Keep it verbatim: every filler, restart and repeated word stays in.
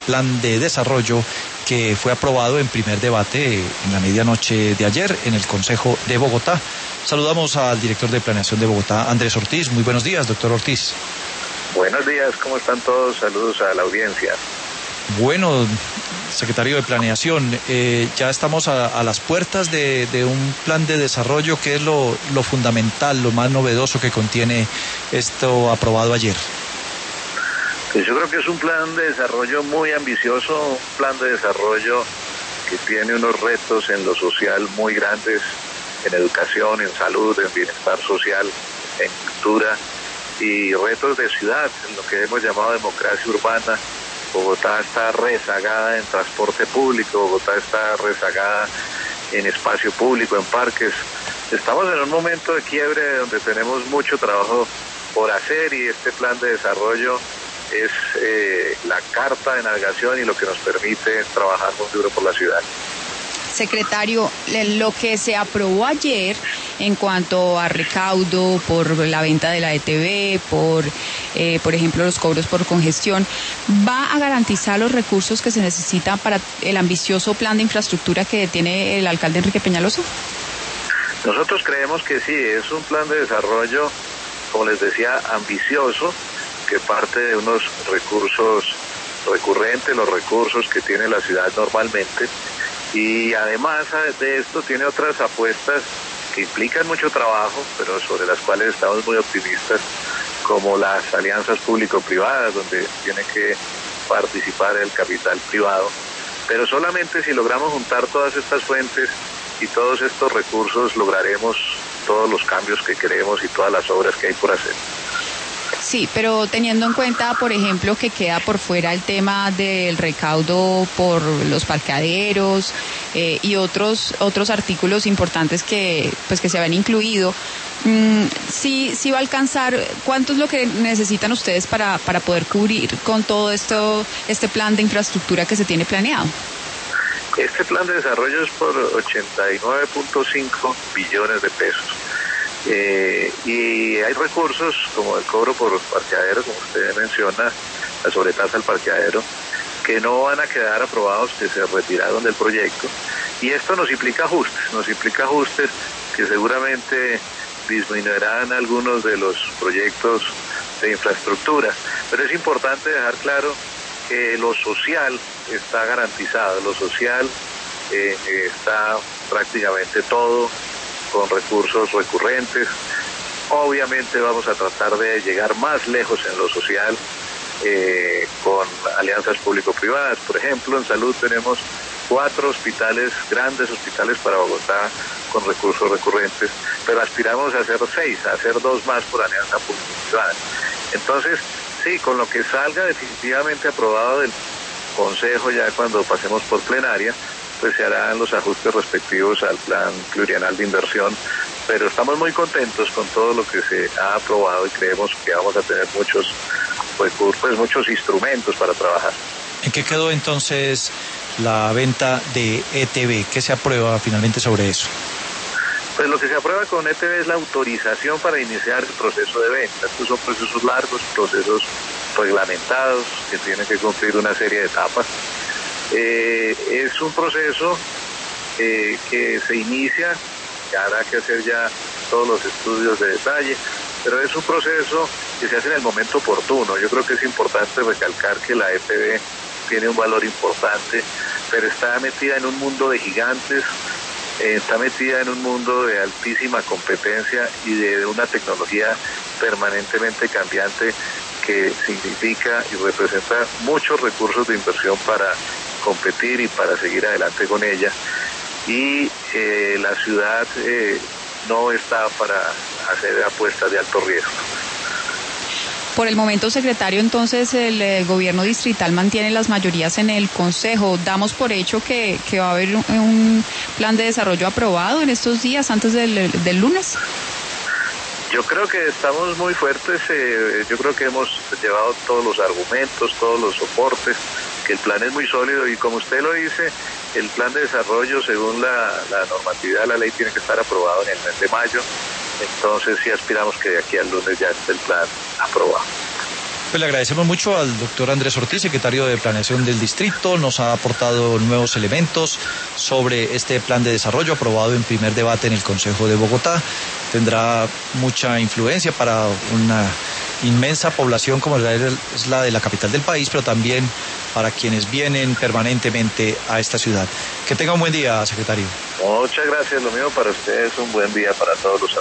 Plan de desarrollo que fue aprobado en primer debate en la medianoche de ayer en el Consejo de Bogotá. Saludamos al director de Planeación de Bogotá, Andrés Ortiz. Muy buenos días, doctor Ortiz. Buenos días, ¿cómo están todos? Saludos a la audiencia. Bueno, secretario de Planeación, eh, ya estamos a, a las puertas de, de un plan de desarrollo. ¿Qué es lo, lo fundamental, lo más novedoso que contiene esto aprobado ayer? Pues yo creo que es un plan de desarrollo muy ambicioso, un plan de desarrollo que tiene unos retos en lo social muy grandes, en educación, en salud, en bienestar social, en cultura, y retos de ciudad, en lo que hemos llamado democracia urbana. Bogotá está rezagada en transporte público, Bogotá está rezagada en espacio público, en parques. Estamos en un momento de quiebre donde tenemos mucho trabajo por hacer, y este plan de desarrollo es eh, la carta de navegación y lo que nos permite trabajar muy duro por la ciudad. Secretario, lo que se aprobó ayer en cuanto a recaudo por la venta de la E T V, por, eh, por ejemplo, los cobros por congestión, ¿va a garantizar los recursos que se necesitan para el ambicioso plan de infraestructura que tiene el alcalde Enrique Peñalosa? Nosotros creemos que sí, es un plan de desarrollo, como les decía, ambicioso, que parte de unos recursos recurrentes, los recursos que tiene la ciudad normalmente, y además de esto tiene otras apuestas que implican mucho trabajo, pero sobre las cuales estamos muy optimistas, como las alianzas público-privadas, donde tiene que participar el capital privado. Pero solamente si logramos juntar todas estas fuentes y todos estos recursos, lograremos todos los cambios que queremos y todas las obras que hay por hacer. Sí, pero teniendo en cuenta, por ejemplo, que queda por fuera el tema del recaudo por los parqueaderos eh, y otros otros artículos importantes que pues que se habían incluido, mmm, sí sí va a alcanzar. ¿Cuánto es lo que necesitan ustedes para para poder cubrir con todo esto este plan de infraestructura que se tiene planeado? Este plan de desarrollo es por ochenta y nueve punto cinco billones de pesos. Eh, y hay recursos como el cobro por parqueadero, como usted menciona, la sobretasa al parqueadero, que no van a quedar aprobados, que se retiraron del proyecto, y esto nos implica ajustes, nos implica ajustes que seguramente disminuirán algunos de los proyectos de infraestructura, pero es importante dejar claro que lo social está garantizado, lo social eh, está prácticamente todo con recursos recurrentes. Obviamente vamos a tratar de llegar más lejos en lo social eh, con alianzas público-privadas. Por ejemplo, en salud tenemos cuatro hospitales, grandes hospitales para Bogotá con recursos recurrentes, pero aspiramos a hacer seis, a hacer dos más por alianza público-privada. Entonces, sí, con lo que salga definitivamente aprobado del Consejo ya cuando pasemos por plenaria, pues se harán los ajustes respectivos al plan plurianual de inversión, pero estamos muy contentos con todo lo que se ha aprobado y creemos que vamos a tener muchos recursos, pues muchos instrumentos para trabajar. ¿En qué quedó entonces la venta de E T V? ¿Qué se aprueba finalmente sobre eso? Pues lo que se aprueba con E T V es la autorización para iniciar el proceso de venta. Estos son procesos largos, procesos reglamentados que tienen que cumplir una serie de etapas. Eh, es un proceso eh, que se inicia, que habrá que hacer ya todos los estudios de detalle, pero es un proceso que se hace en el momento oportuno. Yo creo que es importante recalcar que la E T V tiene un valor importante, pero está metida en un mundo de gigantes, eh, está metida en un mundo de altísima competencia y de una tecnología permanentemente cambiante que significa y representa muchos recursos de inversión para competir y para seguir adelante con ella, y eh, la ciudad eh, no está para hacer apuestas de alto riesgo. Por el momento, secretario, entonces el eh, gobierno distrital mantiene las mayorías en el Consejo. ¿Damos por hecho que, que va a haber un, un plan de desarrollo aprobado en estos días antes del, del lunes? Yo creo que estamos muy fuertes, eh, yo creo que hemos llevado todos los argumentos, todos los soportes, que el plan es muy sólido y como usted lo dice, el plan de desarrollo según la, la normatividad de la ley tiene que estar aprobado en el mes de mayo, entonces sí aspiramos que de aquí al lunes ya esté el plan aprobado. Pues le agradecemos mucho al doctor Andrés Ortiz, secretario de Planeación del Distrito. Nos ha aportado nuevos elementos sobre este plan de desarrollo aprobado en primer debate en el Consejo de Bogotá. Tendrá mucha influencia para una inmensa población como es la de la capital del país, pero también para quienes vienen permanentemente a esta ciudad. Que tenga un buen día, secretario. Muchas gracias, lo mismo para ustedes, un buen día para todos los